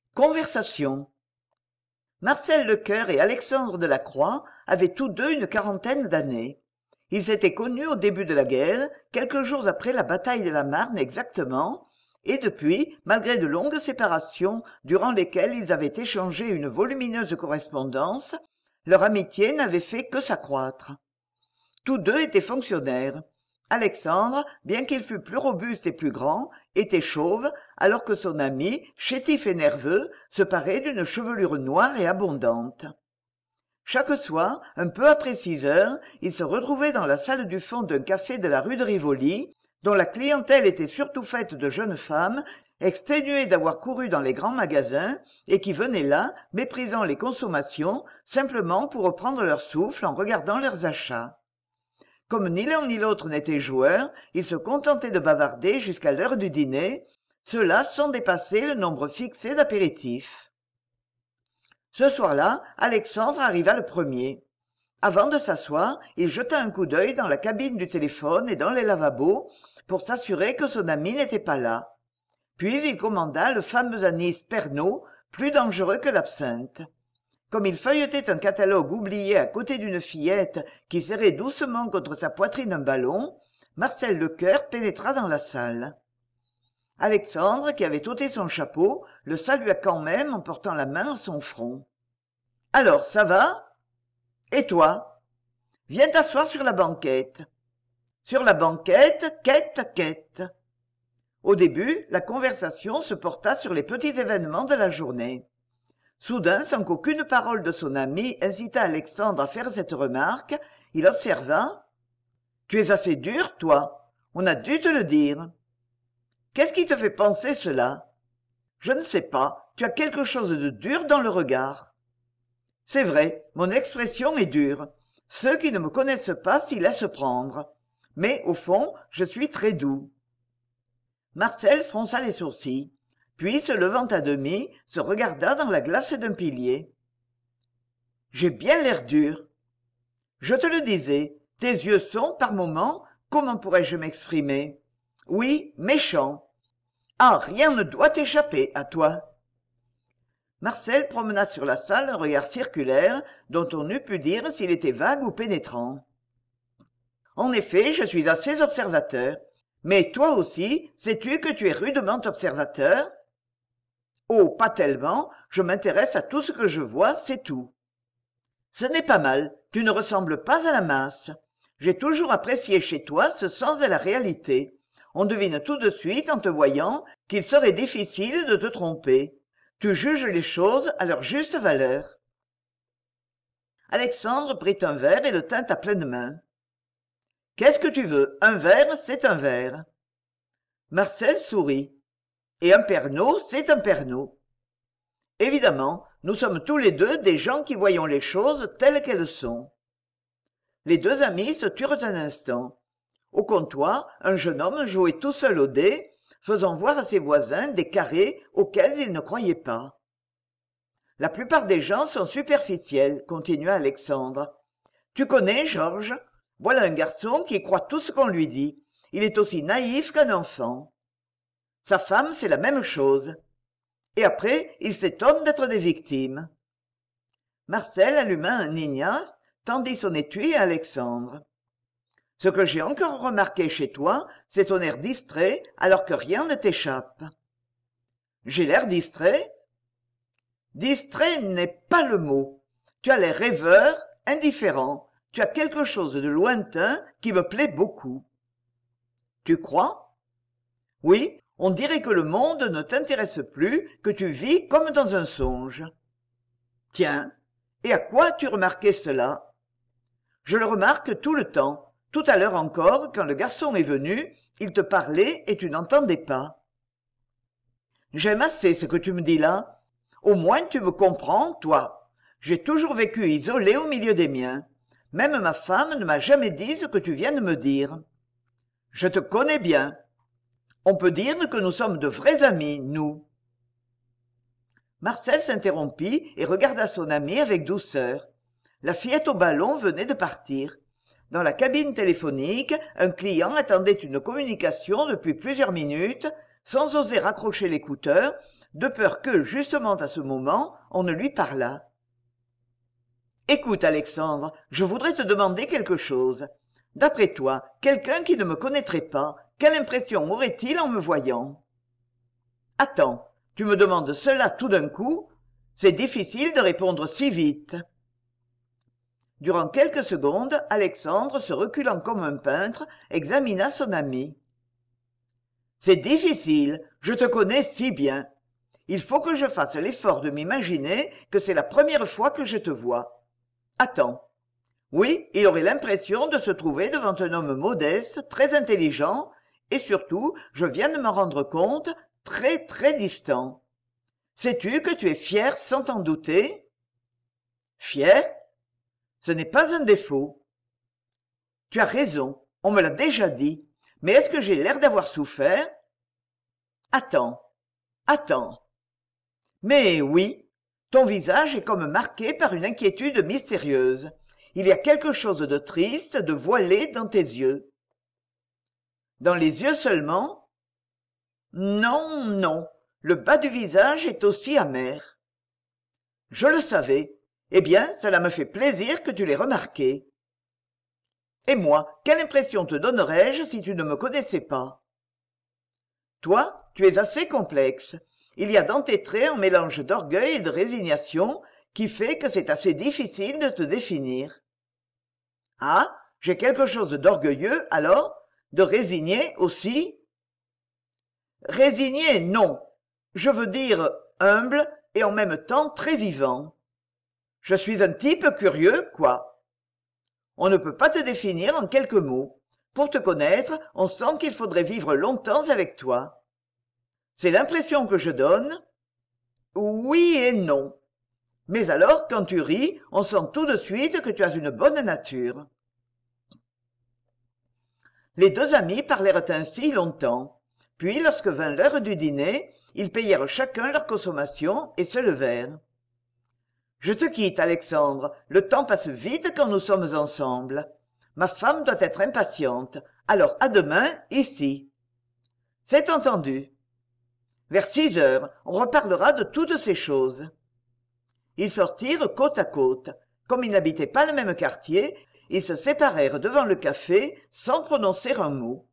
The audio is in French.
Conversation. Marcel Lecœur et Alexandre Delacroix avaient tous deux une quarantaine d'années. Ils s'étaient connus au début de la guerre, quelques jours après la bataille de la Marne exactement, et depuis, malgré de longues séparations durant lesquelles ils avaient échangé une volumineuse correspondance, leur amitié n'avait fait que s'accroître. Tous deux étaient fonctionnaires. Alexandre, bien qu'il fût plus robuste et plus grand, était chauve, alors que son ami, chétif et nerveux, se parait d'une chevelure noire et abondante. Chaque soir, un peu après 6 heures, ils se retrouvaient dans la salle du fond d'un café de la rue de Rivoli, dont la clientèle était surtout faite de jeunes femmes, exténuées d'avoir couru dans les grands magasins, et qui venaient là, méprisant les consommations, simplement pour reprendre leur souffle en regardant leurs achats. Comme ni l'un ni l'autre n'étaient joueurs, ils se contentaient de bavarder jusqu'à l'heure du dîner, cela sans dépasser le nombre fixé d'apéritifs. Ce soir-là, Alexandre arriva le premier. Avant de s'asseoir, il jeta un coup d'œil dans la cabine du téléphone et dans les lavabos pour s'assurer que son ami n'était pas là. Puis il commanda le fameux anis Pernod, plus dangereux que l'absinthe. Comme il feuilletait un catalogue oublié à côté d'une fillette qui serrait doucement contre sa poitrine un ballon, Marcel Lecœur pénétra dans la salle. Alexandre, qui avait ôté son chapeau, le salua quand même en portant la main à son front. « Alors, ça va ? Et toi ? Viens t'asseoir sur la banquette. » Sur la banquette, quête. Au début, la conversation se porta sur les petits événements de la journée. Soudain, sans qu'aucune parole de son ami incitât Alexandre à faire cette remarque, il observa « Tu es assez dur, toi. On a dû te le dire. » « Qu'est-ce qui te fait penser cela ? » ?»« Je ne sais pas. Tu as quelque chose de dur dans le regard. » »« C'est vrai, mon expression est dure. Ceux qui ne me connaissent pas s'y laissent prendre. Mais, au fond, je suis très doux. » Marcel fronça les sourcils. Puis, se levant à demi, se regarda dans la glace d'un pilier. « J'ai bien l'air dur. »« Je te le disais, tes yeux sont, par moments, comment pourrais-je m'exprimer ? Oui, méchants. Ah, rien ne doit t'échapper à toi. » Marcel promena sur la salle un regard circulaire dont on eût pu dire s'il était vague ou pénétrant. « En effet, je suis assez observateur. Mais toi aussi, sais-tu que tu es rudement observateur ? » Oh, pas tellement, je m'intéresse à tout ce que je vois, c'est tout. Ce n'est pas mal, tu ne ressembles pas à la masse. J'ai toujours apprécié chez toi ce sens de la réalité. On devine tout de suite en te voyant qu'il serait difficile de te tromper. Tu juges les choses à leur juste valeur. Alexandre prit un verre et le tint à pleine main. « Qu'est-ce que tu veux ? Un verre, c'est un verre. » Marcel sourit. « Et un Pernod, c'est un Pernod. » Évidemment, nous sommes tous les deux des gens qui voyons les choses telles qu'elles sont. Les deux amis se turent un instant. Au comptoir, un jeune homme jouait tout seul au dé, faisant voir à ses voisins des carrés auxquels il ne croyait pas. « La plupart des gens sont superficiels, » continua Alexandre. « Tu connais Georges ? Voilà un garçon qui croit tout ce qu'on lui dit. Il est aussi naïf qu'un enfant. Sa femme, c'est la même chose. Et après, il s'étonne d'être des victimes. » Marcel alluma un ignare, tendit son étui à Alexandre. « Ce que j'ai encore remarqué chez toi, c'est ton air distrait alors que rien ne t'échappe. »« J'ai l'air distrait ? » ?»« Distrait n'est pas le mot. Tu as l'air rêveur, indifférent. Tu as quelque chose de lointain qui me plaît beaucoup. »« Tu crois ? » ?»« Oui, on dirait que le monde ne t'intéresse plus, que tu vis comme dans un songe. »« Tiens, et à quoi as-tu remarqué cela ? » ?»« Je le remarque tout le temps. Tout à l'heure encore, quand le garçon est venu, il te parlait et tu n'entendais pas. »« J'aime assez ce que tu me dis là. Au moins tu me comprends, toi. J'ai toujours vécu isolé au milieu des miens. Même ma femme ne m'a jamais dit ce que tu viens de me dire. Je te connais bien. On peut dire que nous sommes de vrais amis, nous. » Marcel s'interrompit et regarda son ami avec douceur. La fillette au ballon venait de partir. Dans la cabine téléphonique, un client attendait une communication depuis plusieurs minutes, sans oser raccrocher l'écouteur, de peur que, justement à ce moment, on ne lui parlât. « Écoute, Alexandre, je voudrais te demander quelque chose. D'après toi, quelqu'un qui ne me connaîtrait pas, quelle impression aurait-il en me voyant ? » « Attends, tu me demandes cela tout d'un coup ? C'est difficile de répondre si vite. » Durant quelques secondes, Alexandre, se reculant comme un peintre, examina son ami. « C'est difficile, je te connais si bien. Il faut que je fasse l'effort de m'imaginer que c'est la première fois que je te vois. Attends. Oui, il aurait l'impression de se trouver devant un homme modeste, très intelligent, et surtout, je viens de m'en rendre compte, très très distant. Sais-tu que tu es fier sans t'en douter ? Fier ? Ce n'est pas un défaut. Tu as raison, on me l'a déjà dit, mais est-ce que j'ai l'air d'avoir souffert ? Attends. Mais oui, ton visage est comme marqué par une inquiétude mystérieuse. Il y a quelque chose de triste, de voilé dans tes yeux. Dans les yeux seulement ? Non, non, le bas du visage est aussi amer. Je le savais. Eh bien, cela me fait plaisir que tu l'aies remarqué. Et moi, quelle impression te donnerais-je si tu ne me connaissais pas ? Toi, tu es assez complexe. Il y a dans tes traits un mélange d'orgueil et de résignation qui fait que c'est assez difficile de te définir. Ah, j'ai quelque chose d'orgueilleux, alors ? De résigné aussi ? Résigné, non. Je veux dire humble et en même temps très vivant. Je suis un type curieux, quoi. On ne peut pas te définir en quelques mots. Pour te connaître, on sent qu'il faudrait vivre longtemps avec toi. C'est l'impression que je donne ? Oui et non. Mais alors, quand tu ris, on sent tout de suite que tu as une bonne nature. Les deux amis parlèrent ainsi longtemps. Puis, lorsque vint l'heure du dîner, ils payèrent chacun leur consommation et se levèrent. « Je te quitte, Alexandre. Le temps passe vite quand nous sommes ensemble. Ma femme doit être impatiente. Alors, à demain, ici. » « C'est entendu. » Vers 6 heures, on reparlera de toutes ces choses. Ils sortirent côte à côte. Comme ils n'habitaient pas le même quartier, ils se séparèrent devant le café sans prononcer un mot.